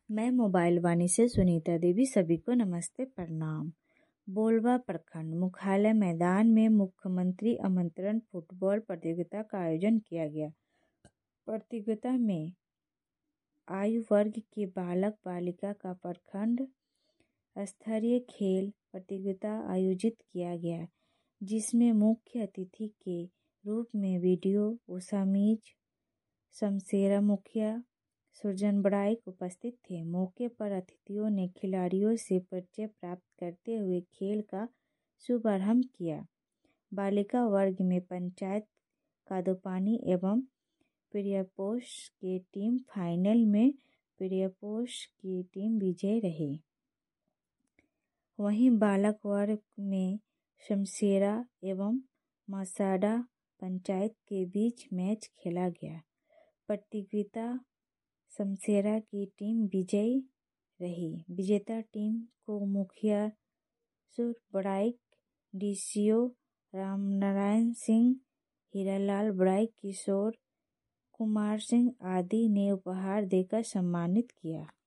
मैं मोबाइल वाणी से सुनीता देवी। सभी को नमस्ते प्रणाम। बोलवा प्रखंड मुख्यालय मैदान में मुख्यमंत्री आमंत्रण फुटबॉल प्रतियोगिता का आयोजन किया गया। प्रतियोगिता में आयु वर्ग के बालक बालिका का प्रखंड स्तरीय खेल प्रतियोगिता आयोजित किया गया, जिसमें मुख्य अतिथि के रूप में वीडियो उसामीज शमशेरा मुखिया सुरजन बड़ाइक उपस्थित थे। मौके पर अतिथियों ने खिलाड़ियों से परिचय प्राप्त करते हुए खेल का शुभारंभ किया। बालिका वर्ग में पंचायत कादोपानी एवं प्रियापोश की टीम फाइनल में प्रियापोश की टीम विजयी रही। वहीं बालक वर्ग में शमशेरा एवं मसाडा पंचायत के बीच मैच खेला गया। प्रतियोगिता शमशेरा की टीम विजयी रही। विजेता टीम को मुखिया सुर बड़ाइक, डीसीओ रामनारायण सिंह, हीरालाल बड़ाइक, किशोर कुमार सिंह आदि ने उपहार देकर सम्मानित किया।